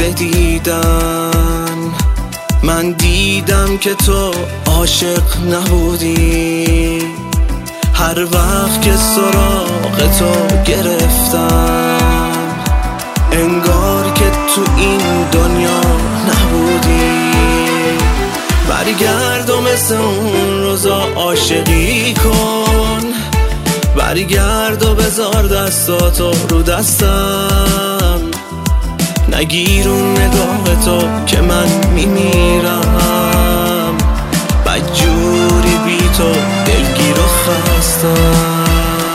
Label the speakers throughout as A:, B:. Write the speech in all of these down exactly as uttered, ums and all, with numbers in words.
A: آماده دیدن. من دیدم که تو عاشق نبودی، هر وقت که سراغ تو گرفتم انگار که تو این دنیا نبودی. برگرد و مثل اون روزا عاشقی کن، برگرد و بذار دستاتو رو دستم، نگیر اون نگاه تو که من میمیرم، بدجوری بی تو دلگیر و خستم.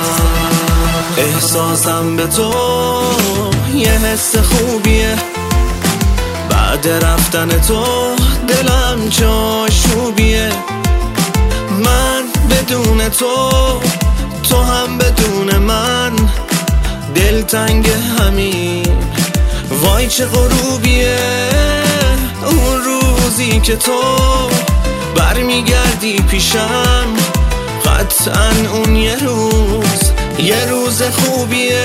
A: احساسم به تو یه حس خوبیه، بعد رفتن تو دلم چاشوبیه. من بدون تو، تو هم بدون من، دلتنگ همین وای چه غروبیه. اون روزی که تو برمیگردی پیشم، قطعا اون یه روز یه روز خوبیه.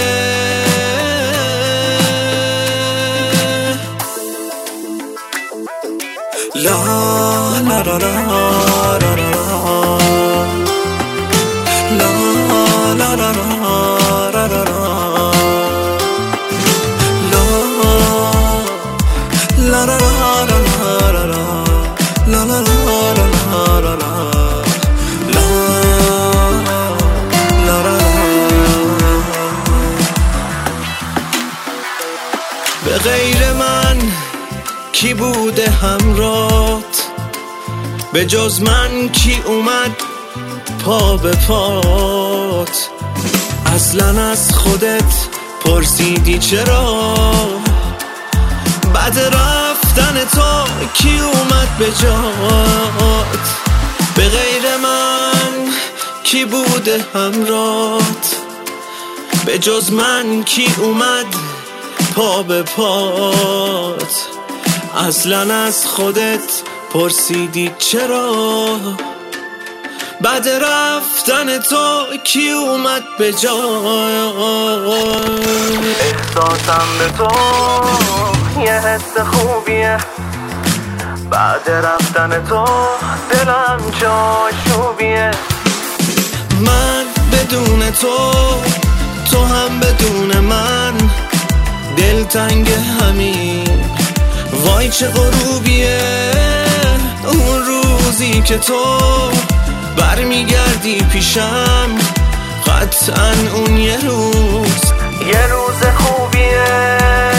A: لا لا لا لا لا لا لا لا لا لا لا به غیر من کی بوده همراهت؟ به جز من کی اومد پا به پات؟ اصلا از خودت پرسیدی چرا؟ بعد رفتن تو کی اومد به جات؟ به غیر من کی بوده همراهت؟ به جز من کی اومد پا به پات؟ اصلا از خودت پرسیدی چرا؟ بعد رفتن تو کی اومد به جای؟ احساسم به تو یه حس خوبیه، بعد رفتن تو دلم چاشوبیه. من بدون تو، تو هم بدون من، دلتنگ همین وای چه غروبیه. اون روزی که تو برمیگردی پیشم، قطعا اون یه روز یه روز خوبیه.